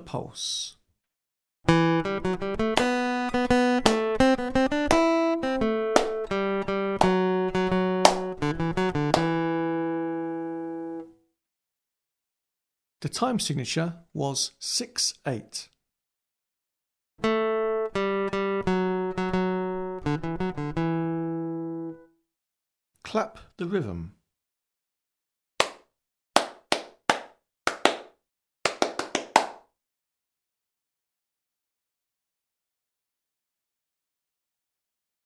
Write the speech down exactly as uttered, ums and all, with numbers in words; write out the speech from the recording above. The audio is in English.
pulse. The time signature was six eight. Clap the rhythm.